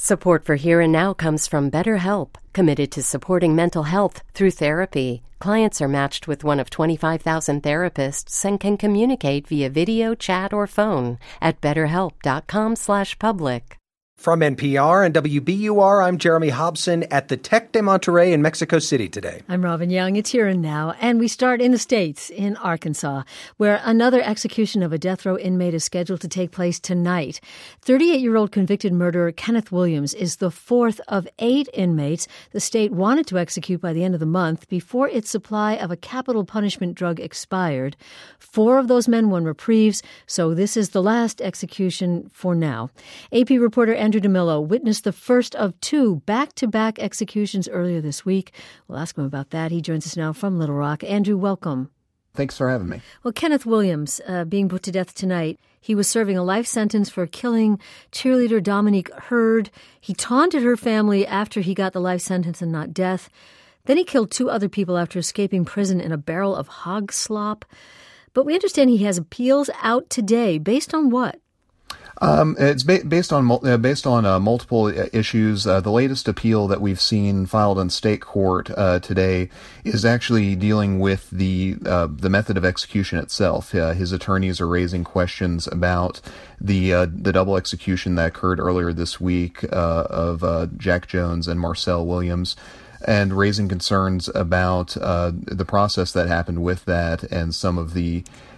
Support for Here and Now comes from BetterHelp, committed to supporting mental health through therapy. Clients are matched with one of 25,000 therapists and can communicate via video, chat, or phone at betterhelp.com/public. From NPR and WBUR, I'm Jeremy Hobson at the Tec de Monterrey in Mexico City today. I'm Robin Young. It's Here and Now. And we start in the States, in Arkansas, where another execution of a death row inmate is scheduled to take place tonight. 38-year-old convicted murderer Kenneth Williams is the fourth of 8 inmates the state wanted to execute by the end of the month before its supply of a capital punishment drug expired. 4 of those men won reprieves, so this is the last execution for now. AP reporter Andrew DeMillo witnessed the first of 2 back-to-back executions earlier this week. We'll ask him about that. He joins us now from Little Rock. Andrew, welcome. Thanks for having me. Well, Kenneth Williams, being put to death tonight, he was serving a life sentence for killing cheerleader Dominique Hurd. He taunted her family after he got the life sentence and not death. Then he killed 2 other people after escaping prison in a barrel of hog slop. But we understand he has appeals out today. Based on what? It's based on multiple issues. The latest appeal that we've seen filed in state court today is actually dealing with the method of execution itself. His attorneys are raising questions about the double execution that occurred earlier this week of Jack Jones and Marcel Williams, and raising concerns about the process that happened with that and some of the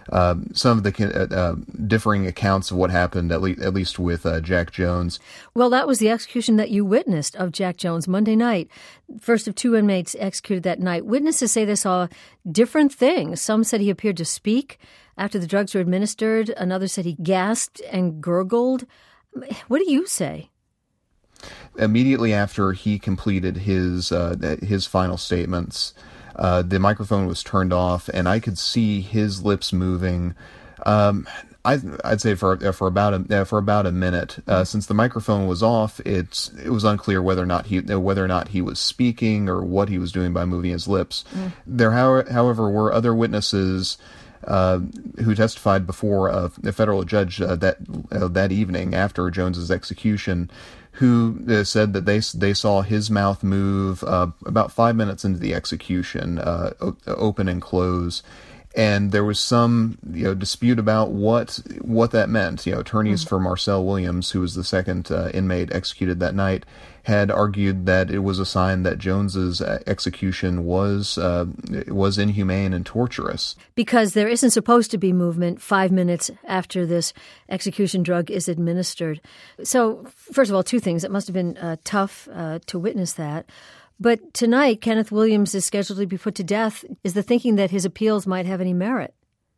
differing accounts of what happened, at least with Jack Jones. Well, that was the execution that you witnessed of Jack Jones Monday night. First of 2 inmates executed that night. Witnesses say they saw different things. Some said he appeared to speak after the drugs were administered. Another said he gasped and gurgled. What do you say? Immediately after he completed his final statements, the microphone was turned off, and I could see his lips moving. I'd say for about a minute. Since the microphone was off, it was unclear whether or not he was speaking or what he was doing by moving his lips. There, however, were other witnesses who testified before a federal judge that evening after Jones's execution, who said that they saw his mouth move about 5 minutes into the execution, open and close, and there was some dispute about what that meant. Attorneys for Marcel Williams, who was the second inmate executed that night, had argued that it was a sign that Jones's execution was inhumane and torturous. Because there isn't supposed to be movement 5 minutes after this execution drug is administered. So, first of all, 2 things. It must have been tough to witness that. But tonight, Kenneth Williams is scheduled to be put to death. Is the thinking that his appeals might have any merit?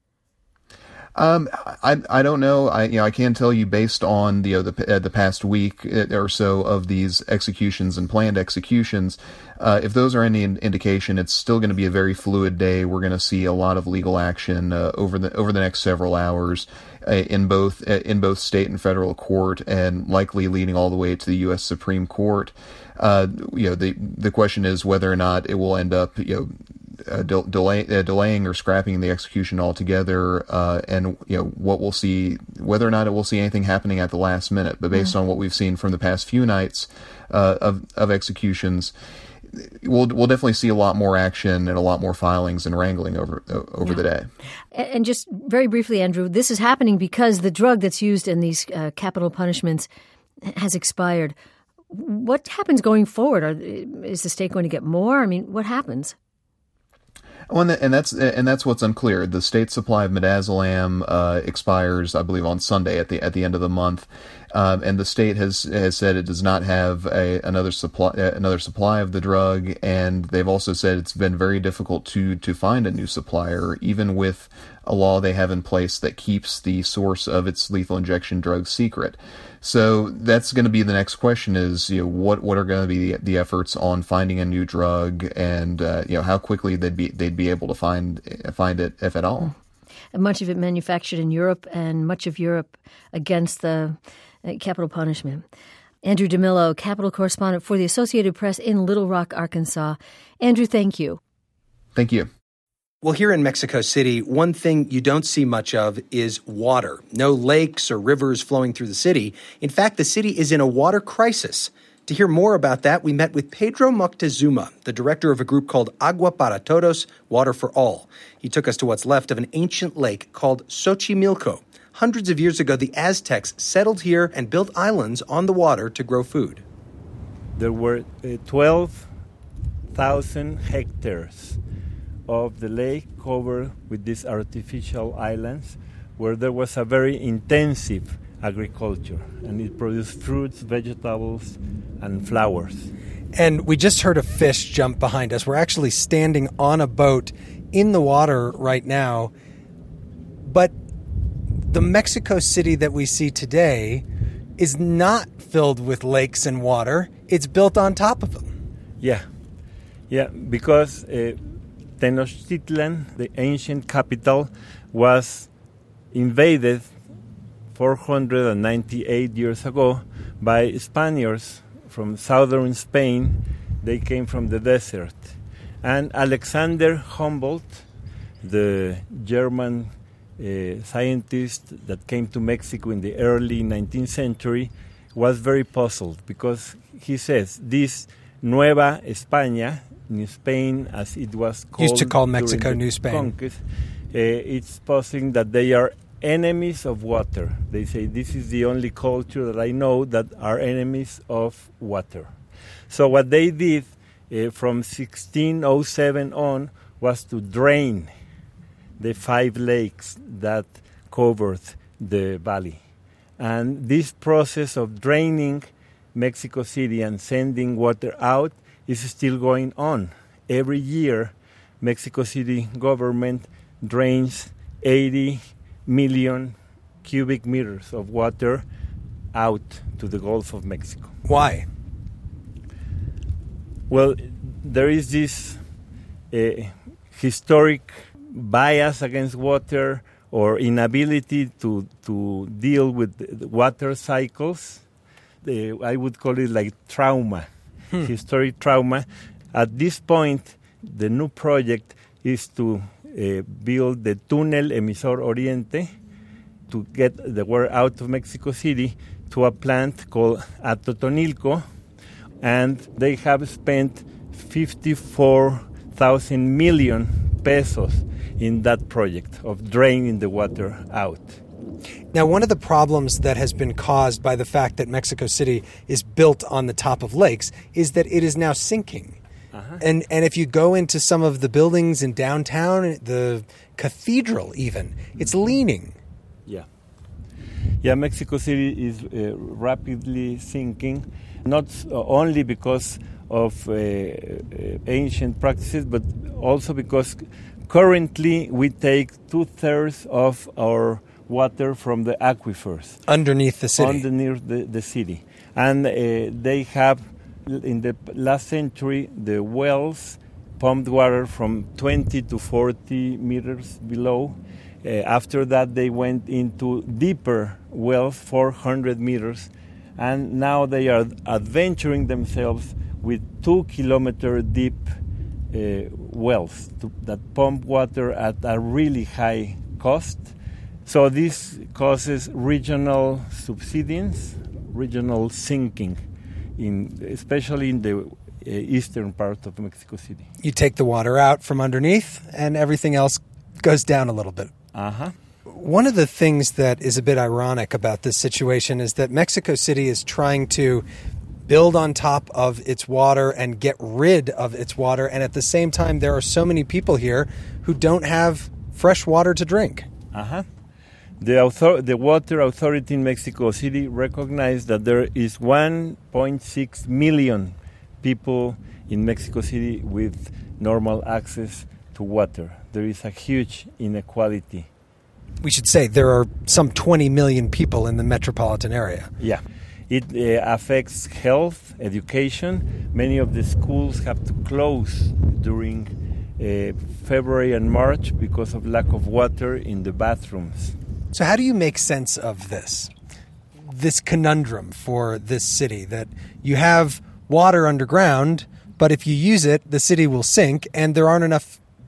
I don't know. I can tell you based on the past week or so of these executions and planned executions, if those are any indication, it's still going to be a very fluid day. We're going to see a lot of legal action over the next several hours in both state and federal court, and likely leading all the way to the U.S. Supreme Court. The question is whether or not it will end up delaying or scrapping the execution altogether, and what we'll see, whether or not it will see anything happening at the last minute. But based on what we've seen from the past few nights of executions, we'll definitely see a lot more action and a lot more filings and wrangling over the day. And just very briefly, Andrew, this is happening because the drug that's used in these capital punishments has expired. What happens going forward? Is the state going to get more? I mean, what happens? Oh, and that's what's unclear. The state supply of midazolam expires, I believe, on Sunday at the end of the month, and the state has said it does not have another supply of the drug, and they've also said it's been very difficult to find a new supplier, even with a law they have in place that keeps the source of its lethal injection drug secret. So that's going to be the next question: is what are going to be the efforts on finding a new drug, and how quickly they'd be able to find it, if at all. And much of it manufactured in Europe, and much of Europe against the capital punishment. Andrew DeMillo, Capitol correspondent for the Associated Press in Little Rock, Arkansas. Andrew, thank you. Thank you. Well, here in Mexico City, one thing you don't see much of is water. No lakes or rivers flowing through the city. In fact, the city is in a water crisis. To hear more about that, we met with Pedro Moctezuma, the director of a group called Agua para Todos, Water for All. He took us to what's left of an ancient lake called Xochimilco. Hundreds of years ago, the Aztecs settled here and built islands on the water to grow food. There were 12,000 hectares of the lake covered with these artificial islands where there was a very intensive agriculture, and it produced fruits, vegetables, and flowers. And we just heard a fish jump behind us. We're actually standing on a boat in the water right now. But the Mexico City that we see today is not filled with lakes and water. It's built on top of them. Yeah, because Tenochtitlan, the ancient capital, was invaded 498 years ago by Spaniards from southern Spain. They came from the desert. And Alexander Humboldt, the German scientist that came to Mexico in the early 19th century, was very puzzled because he says this Nueva España, New Spain as it was called, used to call Mexico New Spain, conquest, it's posing that they are enemies of water. They say this is the only culture that I know that are enemies of water. So what they did from 1607 on was to drain the 5 lakes that covered the valley. And this process of draining Mexico City and sending water out is still going on. Every year, Mexico City government drains 80 million cubic meters of water out to the Gulf of Mexico. Why? Well, there is this historic bias against water or inability to deal with the water cycles. I would call it like trauma, historic trauma. At this point, the new project is to build the Túnel Emisor Oriente to get the water out of Mexico City to a plant called Atotonilco, and they have spent 54,000 million pesos in that project of draining the water out. Now, one of the problems that has been caused by the fact that Mexico City is built on the top of lakes is that it is now sinking. And if you go into some of the buildings in downtown, the cathedral even, it's leaning. Yeah, Mexico City is rapidly sinking, not only because of ancient practices, but also because currently we take 2/3 of our water from the aquifers. Underneath the city. Underneath the city. And they have, in the last century, the wells pumped water from 20 to 40 meters below. After that, they went into deeper wells, 400 meters, and now they are adventuring themselves with 2-kilometer deep wells that pump water at a really high cost. So this causes regional subsidence, regional sinking, especially in the eastern part of Mexico City. You take the water out from underneath, and everything else goes down a little bit. One of the things that is a bit ironic about this situation is that Mexico City is trying to build on top of its water and get rid of its water, and at the same time there are so many people here who don't have fresh water to drink. The Water Authority in Mexico City recognized that there is 1.6 million people in Mexico City with normal access to water. There is a huge inequality. We should say there are some 20 million people in the metropolitan area. Yeah. It affects health, education. Many of the schools have to close during February and March because of lack of water in the bathrooms. So how do you make sense of this conundrum for this city, that you have water underground, but if you use it, the city will sink, and there aren't enough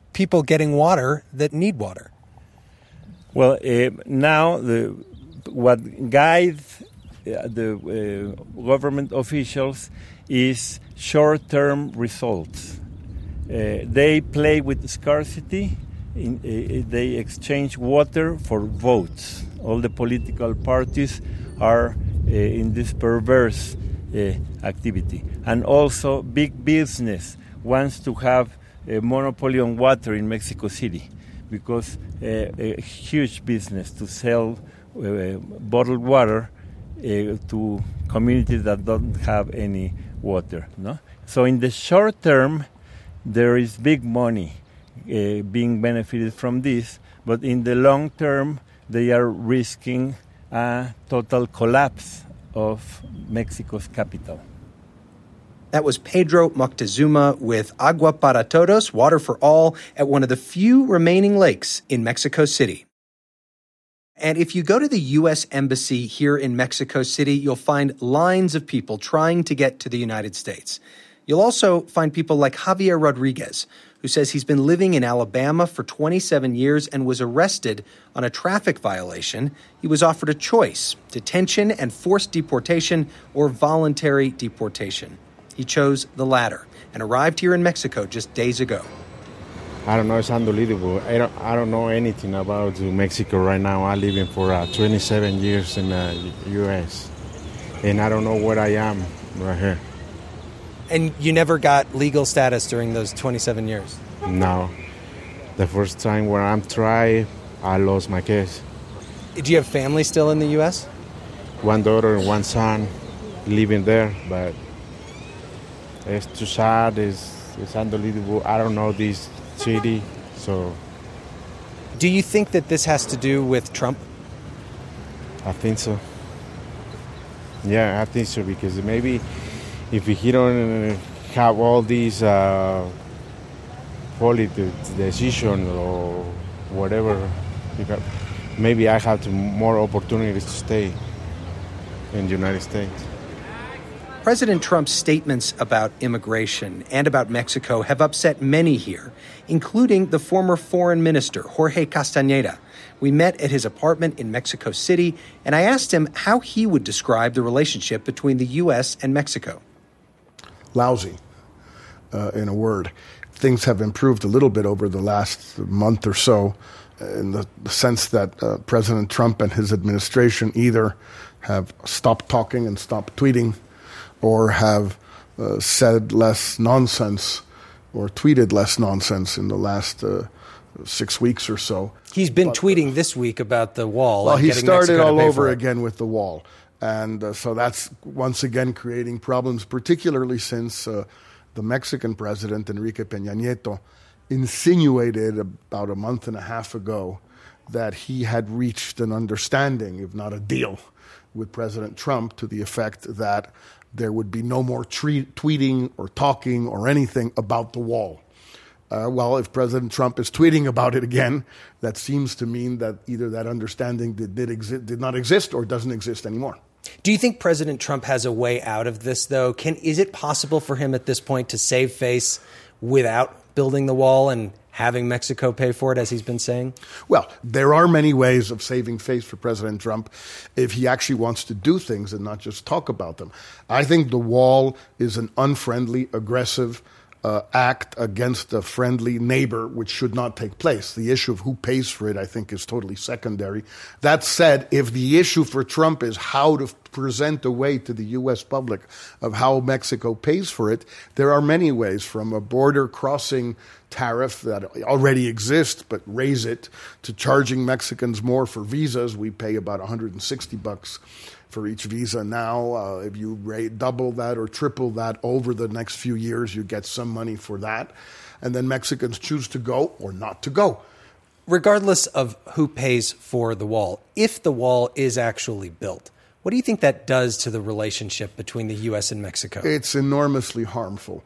people getting water that need water? Well, now what guides the government officials is short-term results. They play with scarcity. They exchange water for votes. All the political parties are in this perverse activity. And also big business wants to have a monopoly on water in Mexico City, because a huge business to sell bottled water to communities that don't have any water. No? So in the short term, there is big money being benefited from this, but in the long term, they are risking a total collapse of Mexico's capital. That was Pedro Moctezuma with Agua para Todos, Water for All, at one of the few remaining lakes in Mexico City. And if you go to the U.S. Embassy here in Mexico City, you'll find lines of people trying to get to the United States. You'll also find people like Javier Rodriguez, who says he's been living in Alabama for 27 years and was arrested on a traffic violation. He was offered a choice: detention and forced deportation or voluntary deportation. He chose the latter and arrived here in Mexico just days ago. I don't know, it's unbelievable. I don't know anything about Mexico right now. I'm living for 27 years in the U.S., and I don't know where I am right here. And you never got legal status during those 27 years? No. The first time when I'm trying, I lost my case. Do you have family still in the U.S.? One daughter and one son living there, but it's too sad. It's unbelievable. I don't know this city, so... Do you think that this has to do with Trump? I think so. Yeah, I think so, because maybe if he don't have all these politics decision or whatever, maybe I have more opportunities to stay in the United States. President Trump's statements about immigration and about Mexico have upset many here, including the former foreign minister, Jorge Castañeda. We met at his apartment in Mexico City, and I asked him how he would describe the relationship between the U.S. and Mexico. Lousy, in a word. Things have improved a little bit over the last month or so, in the sense that President Trump and his administration either have stopped talking and stopped tweeting, or have said less nonsense or tweeted less nonsense in the last 6 weeks or so. He's been tweeting this week about the wall. Well, he started all over it again with the wall. And so that's once again creating problems, particularly since the Mexican president, Enrique Peña Nieto, insinuated about a month and a half ago that he had reached an understanding, if not a deal, with President Trump to the effect that there would be no more tweeting or talking or anything about the wall. Well, if President Trump is tweeting about it again, that seems to mean that either that understanding did not exist or doesn't exist anymore. Do you think President Trump has a way out of this, though? Is it possible for him at this point to save face without building the wall and having Mexico pay for it, as he's been saying? Well, there are many ways of saving face for President Trump if he actually wants to do things and not just talk about them. I think the wall is an unfriendly, aggressive act against a friendly neighbor, which should not take place. The issue of who pays for it, I think, is totally secondary. That said, if the issue for Trump is how to present a way to the U.S. public of how Mexico pays for it, there are many ways, from a border crossing tariff that already exists, but raise it, to charging Mexicans more for visas. We pay about $160 for each visa now. If you double that or triple that over the next few years, you get some money for that. And then Mexicans choose to go or not to go. Regardless of who pays for the wall, if the wall is actually built, What do you think that does to the relationship between the U.S. and Mexico? It's enormously harmful.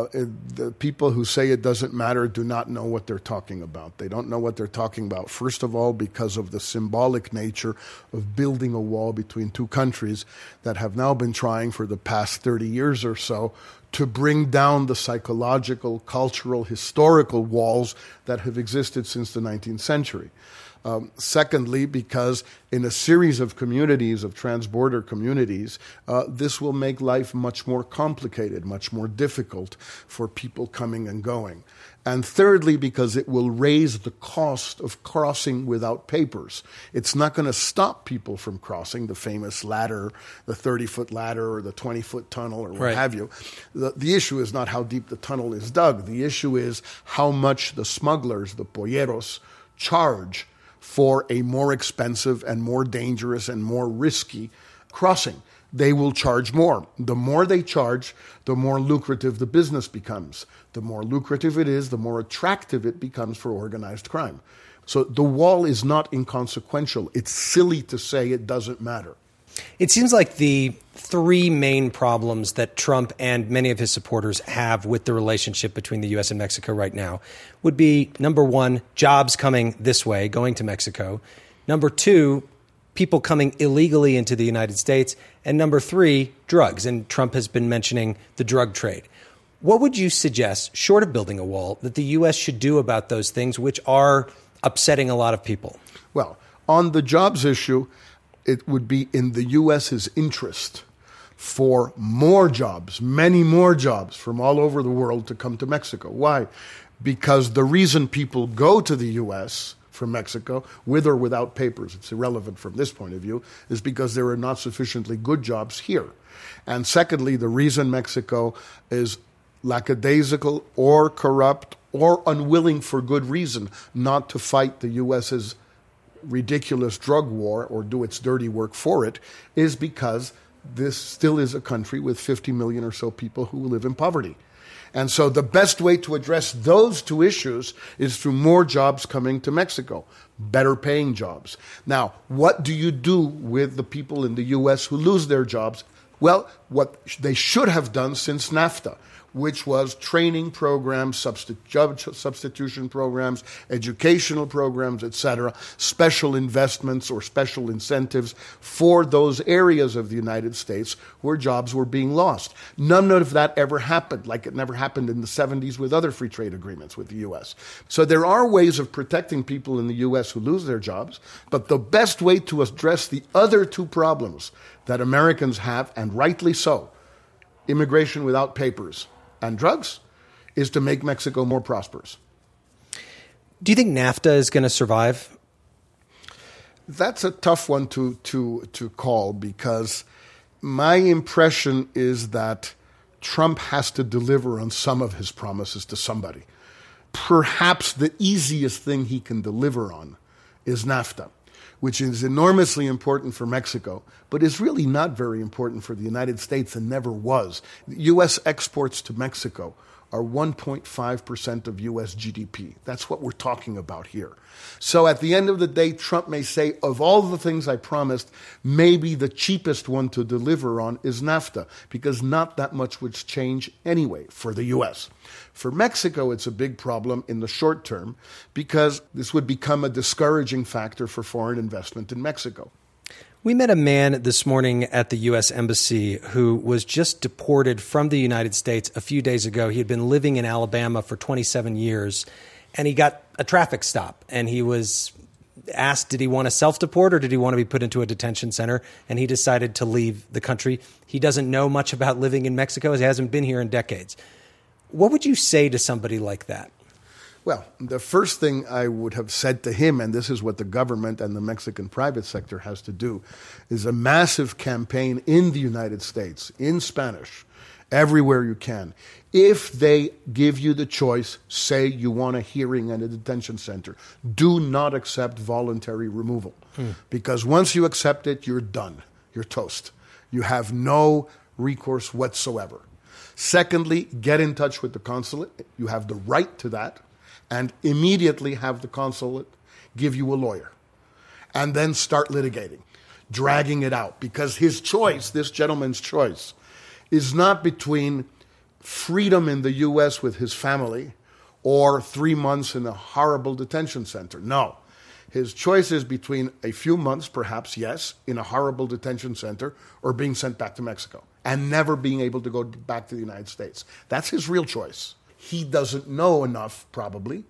The people who say it doesn't matter do not know what they're talking about. They don't know what they're talking about, first of all, because of the symbolic nature of building a wall between two countries that have now been trying for the past 30 years or so to bring down the psychological, cultural, historical walls that have existed since the 19th century. Secondly, because in a series of communities, of transborder communities, this will make life much more complicated, much more difficult for people coming and going. And thirdly, because it will raise the cost of crossing without papers. It's not going to stop people from crossing, the famous ladder, the 30-foot ladder or the 20-foot tunnel or what have you. The issue is not how deep the tunnel is dug. The issue is how much the smugglers, the polleros, charge for a more expensive and more dangerous and more risky crossing. They will charge more. The more they charge, the more lucrative the business becomes. The more lucrative it is, the more attractive it becomes for organized crime. So the wall is not inconsequential. It's silly to say it doesn't matter. It seems like the three main problems that Trump and many of his supporters have with the relationship between the U.S. and Mexico right now would be, number one, jobs coming this way, going to Mexico. Number two, people coming illegally into the United States. And number three, drugs. And Trump has been mentioning the drug trade. What would you suggest, short of building a wall, that the U.S. should do about those things which are upsetting a lot of people? Well, on the jobs issue, it would be in the U.S.'s interest for more jobs, many more jobs from all over the world to come to Mexico. Why? Because the reason people go to the U.S. from Mexico, with or without papers, it's irrelevant from this point of view, is because there are not sufficiently good jobs here. And secondly, the reason Mexico is lackadaisical or corrupt or unwilling for good reason not to fight the U.S.'s ridiculous drug war or do its dirty work for it is because this still is a country with 50 million or so people who live in poverty. And so the best way to address those two issues is through more jobs coming to Mexico, better paying jobs. Now, what do you do with the people in the U.S. who lose their jobs? Well, what they should have done since NAFTA, which was training programs, substitution programs, educational programs, etc., special investments or special incentives for those areas of the United States where jobs were being lost. None of that ever happened, like it never happened in the 70s with other free trade agreements with the U.S. So there are ways of protecting people in the U.S. who lose their jobs, but the best way to address the other two problems that Americans have, and rightly so, immigration without papers and drugs, is to make Mexico more prosperous. Do you think NAFTA is going to survive? That's a tough one to call, because my impression is that Trump has to deliver on some of his promises to somebody. Perhaps the easiest thing he can deliver on is NAFTA, which is enormously important for Mexico, but is really not very important for the United States and never was. U.S. exports to Mexico are 1.5% of U.S. GDP. That's what we're talking about here. So at the end of the day, Trump may say, of all the things I promised, maybe the cheapest one to deliver on is NAFTA, because not that much would change anyway for the U.S. For Mexico, it's a big problem in the short term, because this would become a discouraging factor for foreign investment in Mexico. We met a man this morning at the U.S. Embassy who was just deported from the United States a few days ago. He had been living in Alabama for 27 years, and he got a traffic stop. And he was asked, did he want to self-deport or did he want to be put into a detention center? And he decided to leave the country. He doesn't know much about living in Mexico. He hasn't been here in decades. What would you say to somebody like that? Well, the first thing I would have said to him, and this is what the government and the Mexican private sector has to do, is a massive campaign in the United States, in Spanish, everywhere you can. If they give you the choice, say you want a hearing at a detention center, do not accept voluntary removal. Because once you accept it, you're done. You're toast. You have no recourse whatsoever. Secondly, get in touch with the consulate. You have the right to that. And immediately have the consulate give you a lawyer. And then start litigating. dragging it out, because his choice, this gentleman's choice, is not between freedom in the U.S. with his family or 3 months in a horrible detention center. No. His choice is between a few months, perhaps, yes, in a horrible detention center or being sent back to Mexico and never being able to go back to the United States. That's his real choice. He doesn't know enough, probably,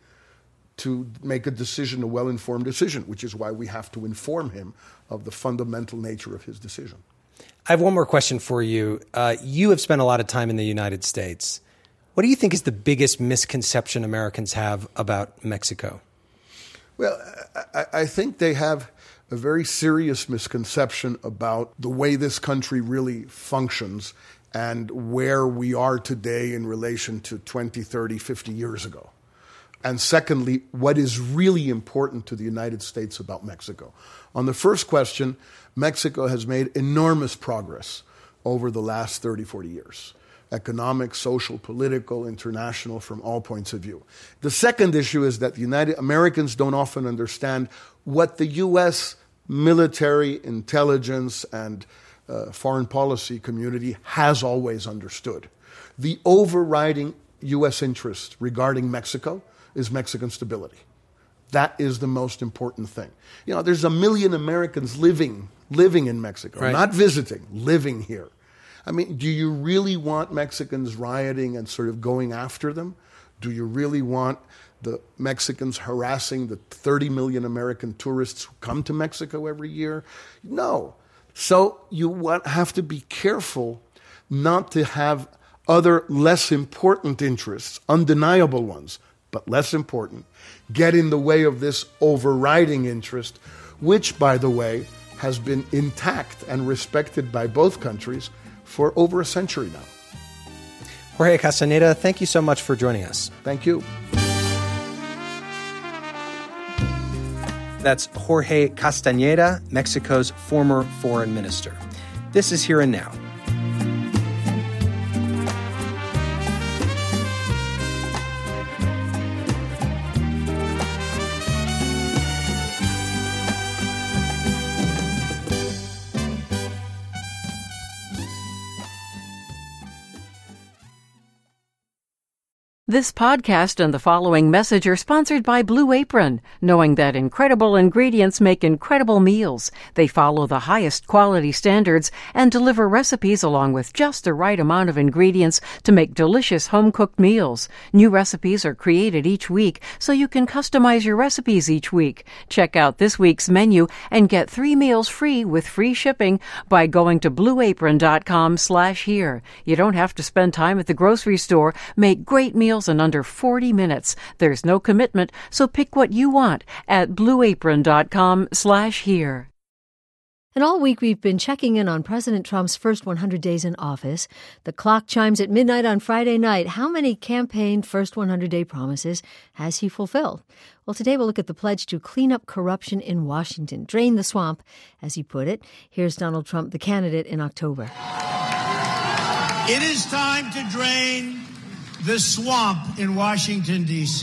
to make a decision, a well-informed decision, which is why we have to inform him of the fundamental nature of his decision. I have one more question for you. You have spent a lot of time in the United States. What do you think is the biggest misconception Americans have about Mexico? Well, I think they have a very serious misconception about the way this country really functions and where we are today in relation to 20, 30, 50 years ago. And secondly, what is really important to the United States about Mexico. On the first question, Mexico has made enormous progress over the last 30, 40 years. Economic, social, political, international, from all points of view. The second issue is that Americans don't often understand what the U.S. military, intelligence, and foreign policy community has always understood. The overriding U.S. interest regarding Mexico is Mexican stability. That is the most important thing. You know, there's 1 million Americans living in Mexico, right. Not visiting, living here. I mean, do you really want Mexicans rioting and sort of going after them? Do you really want the Mexicans harassing the 30 million American tourists who come to Mexico every year? No. So you have to be careful not to have other less important interests, undeniable ones, but less important, get in the way of this overriding interest, which, by the way, has been intact and respected by both countries for over a century now. Jorge Castaneda, thank you so much for joining us. Thank you. That's Jorge Castaneda, Mexico's former foreign minister. This is Here and Now. This podcast and the following message are sponsored by Blue Apron. Knowing that incredible ingredients make incredible meals, they follow the highest quality standards and deliver recipes along with just the right amount of ingredients to make delicious home-cooked meals. New recipes are created each week, so you can customize your recipes each week. Check out this week's menu and get 3 meals free with free shipping by going to blueapron.com/here. You don't have to spend time at the grocery store. Make great meals in under 40 minutes. There's no commitment, so pick what you want at blueapron.com/here. And all week we've been checking in on President Trump's first 100 days in office. The clock chimes at midnight on Friday night. How many campaign first 100-day promises has he fulfilled? Well, today we'll look at the pledge to clean up corruption in Washington, drain the swamp, as he put it. Here's Donald Trump, the candidate in October. It is time to drain the swamp in Washington, D.C.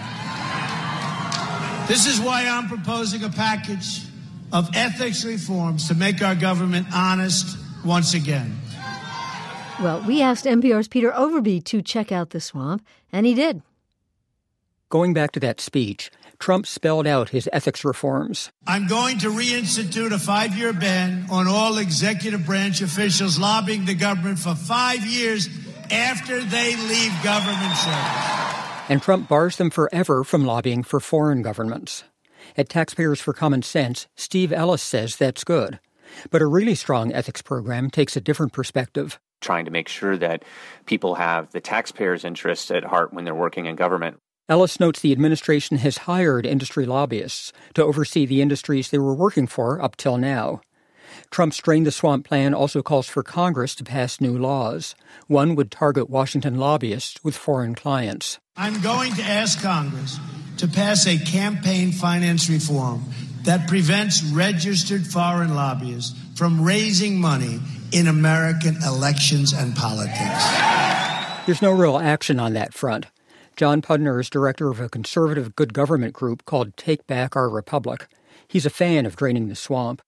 This is why I'm proposing a package of ethics reforms to make our government honest once again. Well, we asked NPR's Peter Overby to check out the swamp, and he did. Going back to that speech, Trump spelled out his ethics reforms. I'm going to reinstitute a 5-year ban on all executive branch officials lobbying the government for 5 years after they leave government service. And Trump bars them forever from lobbying for foreign governments. At Taxpayers for Common Sense, Steve Ellis says that's good. But a really strong ethics program takes a different perspective. Trying to make sure that people have the taxpayers' interests at heart when they're working in government. Ellis notes the administration has hired industry lobbyists to oversee the industries they were working for up till now. Trump's Drain the Swamp plan also calls for Congress to pass new laws. One would target Washington lobbyists with foreign clients. I'm going to ask Congress to pass a campaign finance reform that prevents registered foreign lobbyists from raising money in American elections and politics. There's no real action on that front. John Pudner is director of a conservative good government group called Take Back Our Republic. He's a fan of draining the swamp.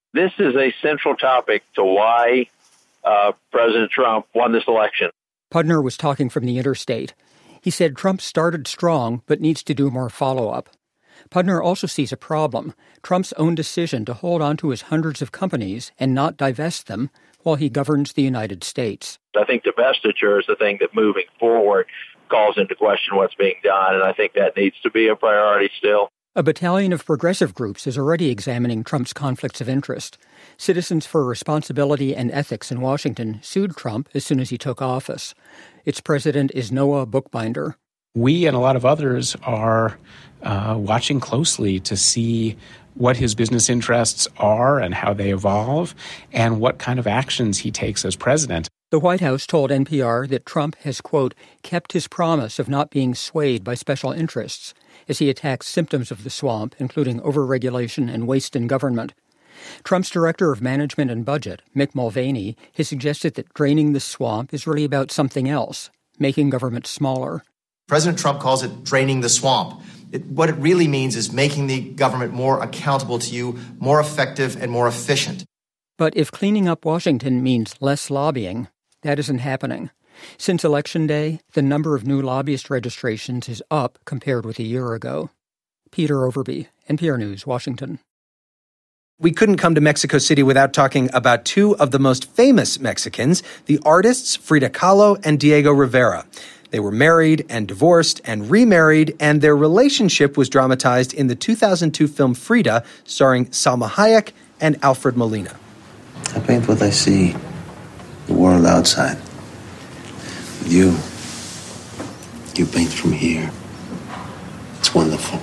This is a central topic to why President Trump won this election. Pudner was talking from the interstate. He said Trump started strong but needs to do more follow-up. Pudner also sees a problem: Trump's own decision to hold on to his hundreds of companies and not divest them while he governs the United States. I think divestiture is the thing that moving forward calls into question what's being done, and I think that needs to be a priority still. A battalion of progressive groups is already examining Trump's conflicts of interest. Citizens for Responsibility and Ethics in Washington sued Trump as soon as he took office. Its president is Noah Bookbinder. We and a lot of others are watching closely to see what his business interests are and how they evolve and what kind of actions he takes as president. The White House told NPR that Trump has, quote, kept his promise of not being swayed by special interests as he attacks symptoms of the swamp, including overregulation and waste in government. Trump's director of management and budget, Mick Mulvaney, has suggested that draining the swamp is really about something else, making government smaller. President Trump calls it draining the swamp. What it really means is making the government more accountable to you, more effective and more efficient. But if cleaning up Washington means less lobbying, that isn't happening. Since Election Day, the number of new lobbyist registrations is up compared with a year ago. Peter Overby, NPR News, Washington. We couldn't come to Mexico City without talking about two of the most famous Mexicans, the artists Frida Kahlo and Diego Rivera. They were married and divorced and remarried, and their relationship was dramatized in the 2002 film Frida, starring Salma Hayek and Alfred Molina. I paint what I see, the world outside. You paint from here. It's wonderful.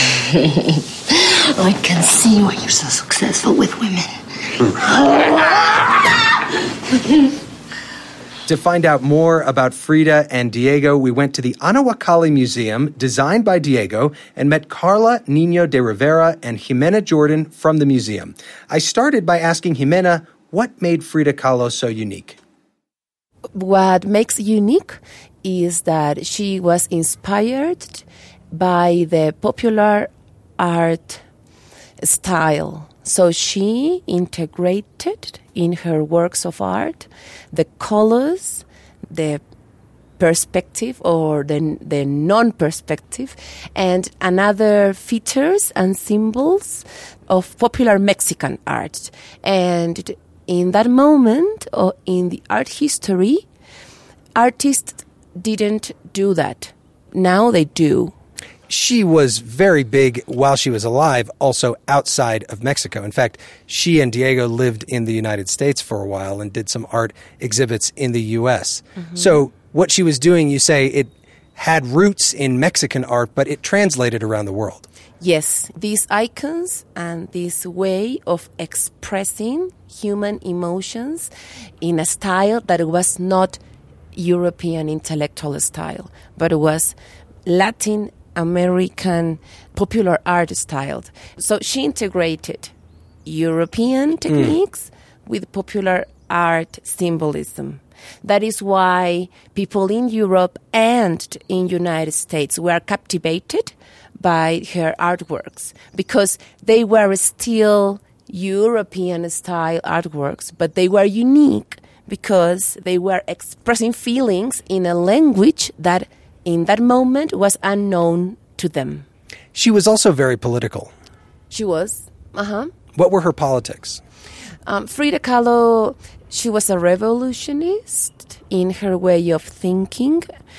I can see why you're so successful with women. To find out more about Frida and Diego, we went to the Anahuacalli Museum, designed by Diego, and met Carla Niño de Rivera and Jimena Jordan from the museum. I started by asking Jimena what made Frida Kahlo so unique. What makes unique is that she was inspired by the popular art style. So she integrated in her works of art the colors, the perspective or the non-perspective, and another features and symbols of popular Mexican art. And in that moment, or in the art history, artists didn't do that. Now they do. She was very big while she was alive, also outside of Mexico. In fact, she and Diego lived in the United States for a while and did some art exhibits in the U.S. Mm-hmm. So what she was doing, you say, it had roots in Mexican art, but it translated around the world. Yes, these icons and this way of expressing human emotions in a style that was not European intellectual style, but it was Latin American popular art style. So she integrated European techniques with popular art symbolism. That is why people in Europe and in United States were captivated by her artworks, because they were still European-style artworks, but they were unique because they were expressing feelings in a language that in that moment was unknown to them. She was also very political. She was. What were her politics? Frida Kahlo, she was a revolutionist in her way of thinking.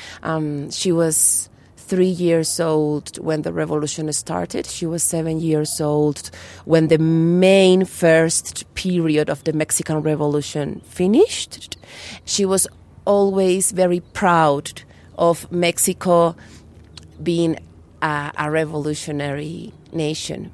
She was 3 years old when the revolution started. She was 7 years old when the main first period of the Mexican Revolution finished. She was always very proud of Mexico being a revolutionary nation.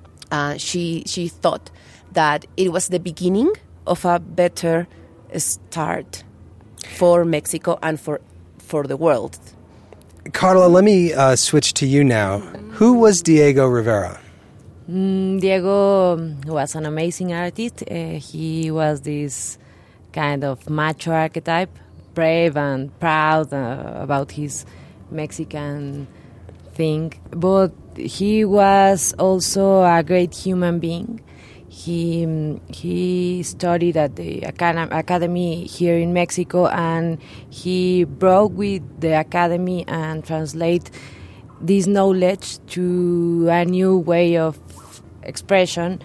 She thought that it was the beginning of a better start for Mexico and for the world. Carla, let me switch to you now. Who was Diego Rivera? Diego was an amazing artist. He was this kind of macho archetype, brave and proud about his Mexican thing. But he was also a great human being. He studied at the academy here in Mexico, and he broke with the academy and translate this knowledge to a new way of expression.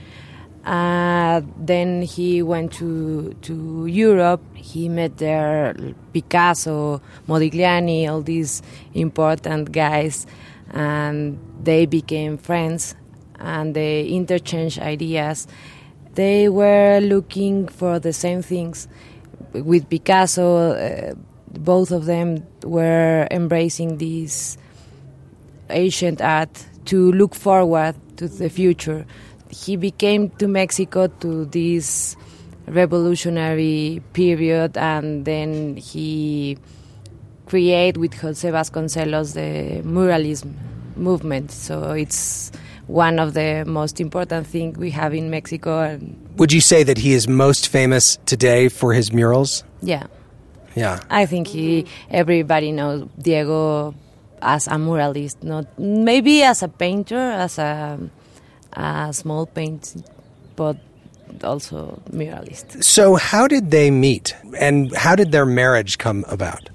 Then he went to Europe. He met there Picasso, Modigliani, all these important guys, and they became friends, and they interchanged ideas. They were looking for the same things. With Picasso, both of them were embracing this ancient art to look forward to the future. He came to Mexico to this revolutionary period, and then he created with José Vasconcelos the muralism movement. So it's one of the most important things we have in Mexico. Would you say that he is most famous today for his murals? Yeah. Yeah. I think everybody knows Diego as a muralist, not maybe as a painter, as a small painter, but also muralist. So how did they meet, and how did their marriage come about?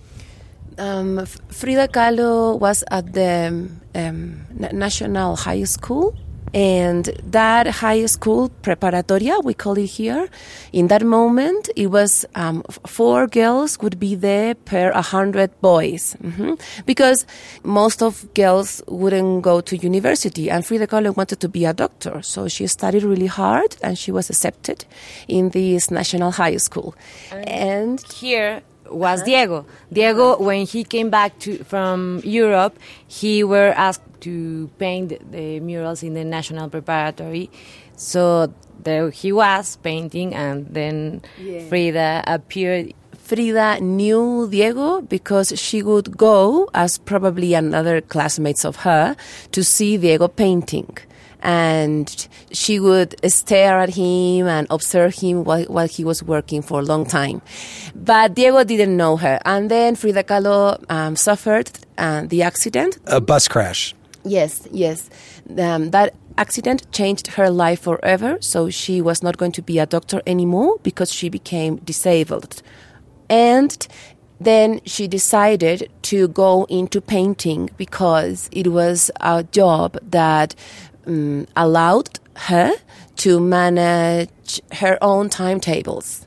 Frida Kahlo was at the National High School, and that high school, preparatoria, we call it here, in that moment, it was 4 girls would be there per 100 boys. Because most of girls wouldn't go to university, and Frida Kahlo wanted to be a doctor, so she studied really hard, and she was accepted in this National High School. And here was Diego. Diego, when he came back from Europe, he were asked to paint the murals in the National Preparatory. So there he was painting, and then Frida appeared. Frida knew Diego because she would go, as probably another classmates of her, to see Diego painting. And she would stare at him and observe him while he was working for a long time. But Diego didn't know her. And then Frida Kahlo suffered the accident. A bus crash. Yes. That accident changed her life forever. So she was not going to be a doctor anymore because she became disabled. And then she decided to go into painting because it was a job that allowed her to manage her own timetables.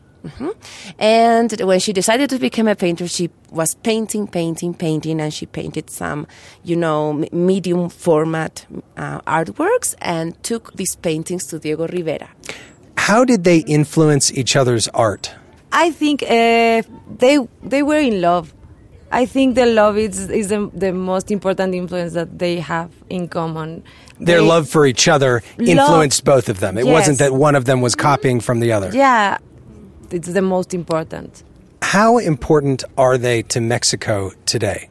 And when she decided to become a painter, she was painting, and she painted some, medium format artworks and took these paintings to Diego Rivera. How did they influence each other's art? I think they were in love. I think the love is the most important influence that they have in common. Their love for each other influenced both of them. It wasn't that one of them was copying from the other. Yeah, it's the most important. How important are they to Mexico today?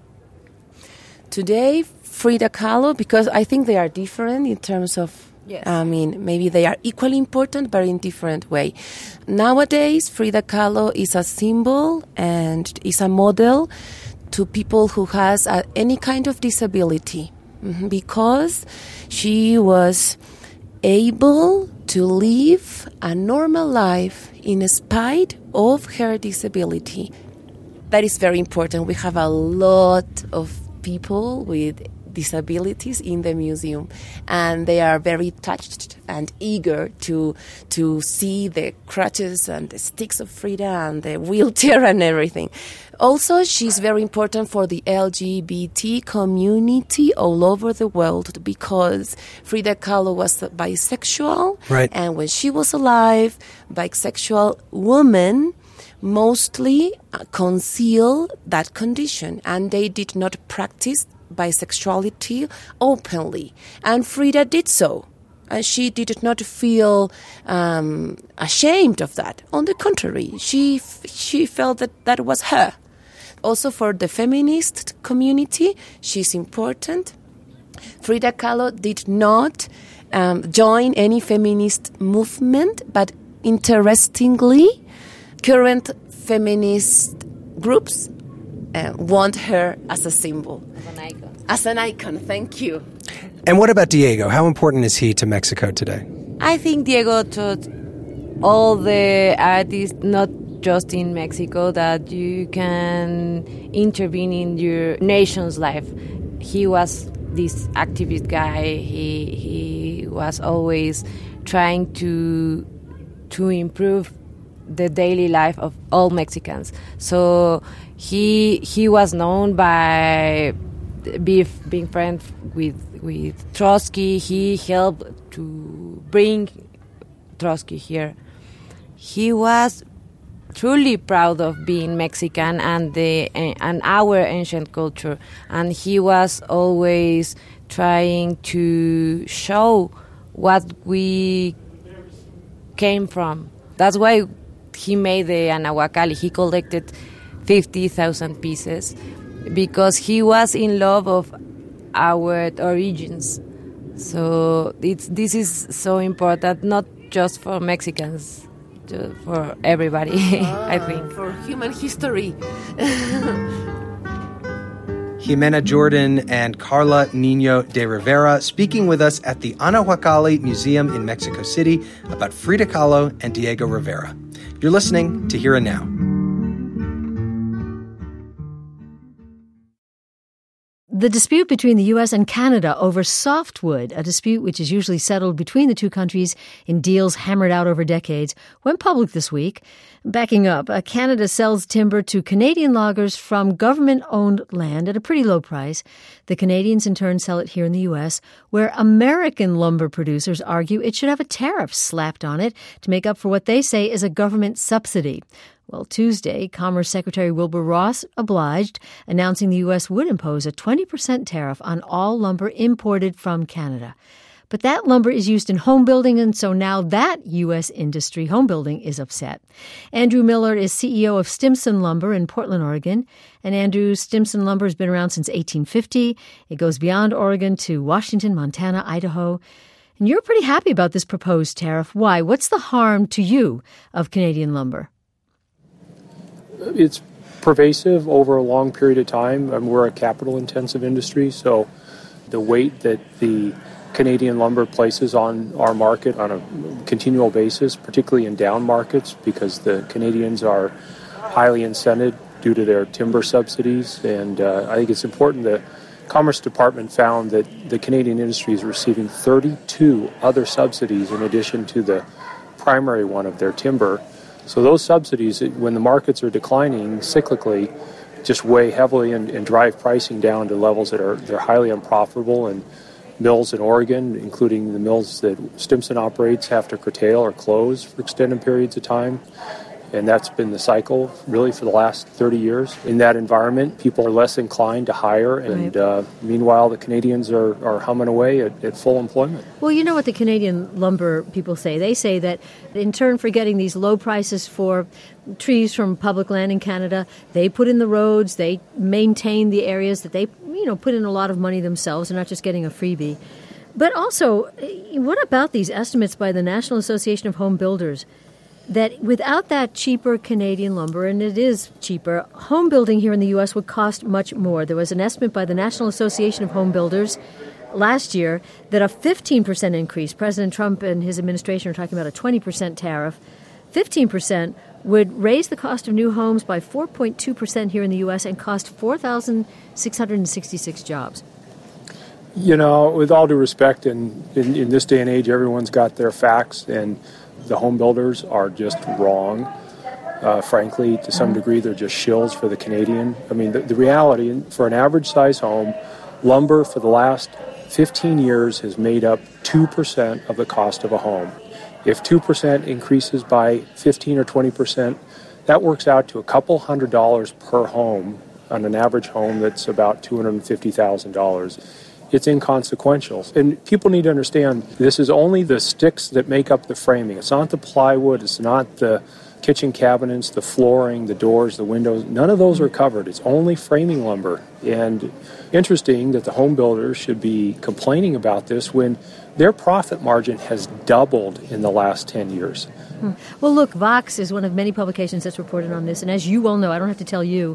Today, Frida Kahlo, because I think they are different in terms of, maybe they are equally important, but in different way. Nowadays, Frida Kahlo is a symbol and is a model to people who has any kind of disability, because she was able to live a normal life in spite of her disability. That is very important. We have a lot of people with disabilities in the museum, and they are very touched and eager to see the crutches and the sticks of Frida and the wheelchair and everything. Also, she's very important for the LGBT community all over the world because Frida Kahlo was bisexual, right. And when she was alive, bisexual women mostly conceal that condition, and they did not practice bisexuality openly, and Frida did so, and she did not feel ashamed of that. On the contrary, she felt that was her. Also, for the feminist community, she's important. Frida Kahlo did not join any feminist movement, but interestingly, current feminist groups want her as a symbol. As an icon, thank you. And what about Diego? How important is he to Mexico today? I think Diego taught all the artists, not just in Mexico, that you can intervene in your nation's life. He was this activist guy. He was always trying to improve the daily life of all Mexicans. So he was known by being friends with Trotsky. He helped to bring Trotsky here. He was truly proud of being Mexican and our ancient culture, and he was always trying to show what we came from. That's why he made the Anahuacalli. He collected 50,000 pieces because he was in love of our origins. So this is so important, not just for Mexicans, for everybody, I think. For human history. Ximena Jordan and Carla Nino de Rivera speaking with us at the Anahuacalli Museum in Mexico City about Frida Kahlo and Diego Rivera. You're listening to Here and Now. The dispute between the U.S. and Canada over softwood, a dispute which is usually settled between the two countries in deals hammered out over decades, went public this week. Backing up, Canada sells timber to Canadian loggers from government-owned land at a pretty low price. The Canadians, in turn, sell it here in the U.S., where American lumber producers argue it should have a tariff slapped on it to make up for what they say is a government subsidy. Well, Tuesday, Commerce Secretary Wilbur Ross obliged, announcing the U.S. would impose a 20% tariff on all lumber imported from Canada. But that lumber is used in home building, and so now that U.S. industry, home building, is upset. Andrew Miller is CEO of Stimson Lumber in Portland, Oregon. And Andrew, Stimson Lumber has been around since 1850. It goes beyond Oregon to Washington, Montana, Idaho. And you're pretty happy about this proposed tariff. Why? What's the harm to you of Canadian lumber? It's pervasive over a long period of time. We're a capital-intensive industry, so the weight that the Canadian lumber places on our market on a continual basis, particularly in down markets, because the Canadians are highly incented due to their timber subsidies. And I think it's important that Commerce Department found that the Canadian industry is receiving 32 other subsidies in addition to the primary one of their timber. So those subsidies, when the markets are declining cyclically, just weigh heavily and drive pricing down to levels that they're highly unprofitable. And mills in Oregon, including the mills that Stimson operates, have to curtail or close for extended periods of time. And that's been the cycle, really, for the last 30 years. In that environment, people are less inclined to hire, and meanwhile, the Canadians are humming away at full employment. Well, you know what the Canadian lumber people say? They say that in turn for getting these low prices for trees from public land in Canada, they put in the roads, they maintain the areas that they, put in a lot of money themselves. They're not just getting a freebie. But also, what about these estimates by the National Association of Home Builders that without that cheaper Canadian lumber, and it is cheaper, home building here in the U.S. would cost much more? There was an estimate by the National Association of Home Builders last year that a 15% increase, President Trump and his administration are talking about a 20% tariff, 15% would raise the cost of new homes by 4.2% here in the U.S. and cost 4,666 jobs. With all due respect, in this day and age, everyone's got their facts, and the home builders are just wrong. Frankly, to some degree, they're just shills for the Canadian. I mean, the reality, for an average-size home, lumber for the last 15 years has made up 2% of the cost of a home. If 2% increases by 15 or 20%, that works out to a couple $100 per home on an average home that's about $250,000. It's inconsequential. And people need to understand this is only the sticks that make up the framing. It's not the plywood. It's not the kitchen cabinets, the flooring, the doors, the windows. None of those are covered. It's only framing lumber. And interesting that the home builders should be complaining about this when their profit margin has doubled in the last 10 years. Well, look, Vox is one of many publications that's reported on this. And as you well know, I don't have to tell you,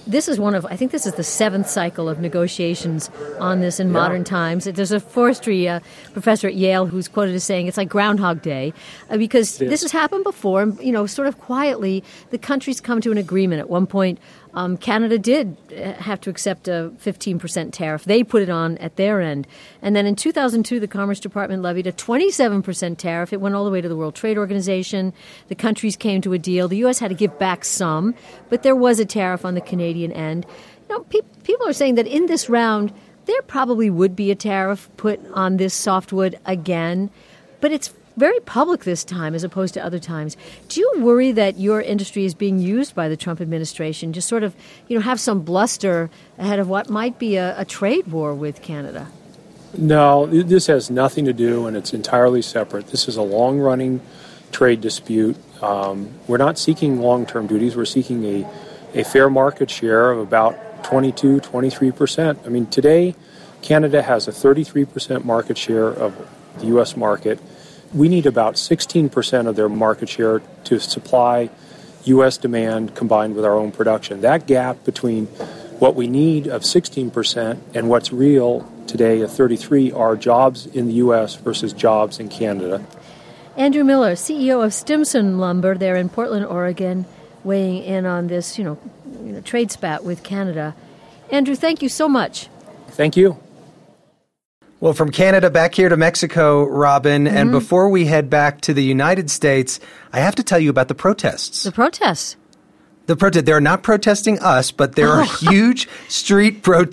this is I think this is the 7th cycle of negotiations on this in modern times. There's a forestry professor at Yale who's quoted as saying it's like Groundhog Day because this has happened before. And, sort of quietly, the countries come to an agreement. At one point, Canada did have to accept a 15% tariff. They put it on at their end. And then in 2002, the Commerce Department levied a 27% tariff. It went all the way to the World Trade Organization. The countries came to a deal. The U.S. had to give back some, but there was a tariff on the Canadian end. People are saying that in this round, there probably would be a tariff put on this softwood again, but it's very public this time as opposed to other times. Do you worry that your industry is being used by the Trump administration to sort of, have some bluster ahead of what might be a trade war with Canada? No, this has nothing to do, and it's entirely separate. This is a long-running trade dispute. We're not seeking long-term duties. We're seeking a fair market share of about 22, 23%. I mean, today, Canada has a 33% market share of the U.S. market. We need about 16% of their market share to supply U.S. demand combined with our own production. That gap between what we need of 16% and what's real today at 33% are jobs in the U.S. versus jobs in Canada. Andrew Miller, CEO of Stimson Lumber, there in Portland, Oregon, weighing in on this, trade spat with Canada. Andrew, thank you so much. Thank you. Well, from Canada back here to Mexico, Robin, and before we head back to the United States, I have to tell you about the protests. The protests? They're not protesting us, but there are huge street protests.